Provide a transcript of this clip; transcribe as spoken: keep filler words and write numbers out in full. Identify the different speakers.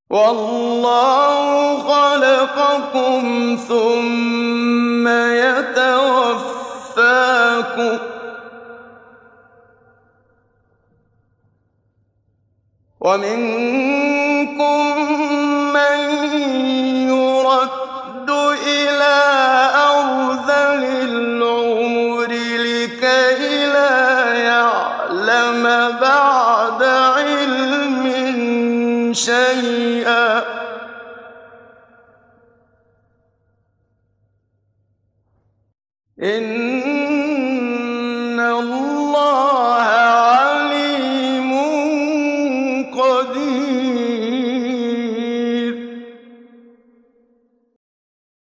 Speaker 1: وَاللَّهُ خَلَقَكُمْ ثُمَّ يَتَوَفَّاكُمْ ۚ وَمِنكُم مَّن يُرَدُّ إِلَىٰ أَرْذَلِ الْعُمُرِ لِكَيْلَا يَعْلَمَ بَعْدَ عِلْمٍ شَيْئًا ۚ إِنَّ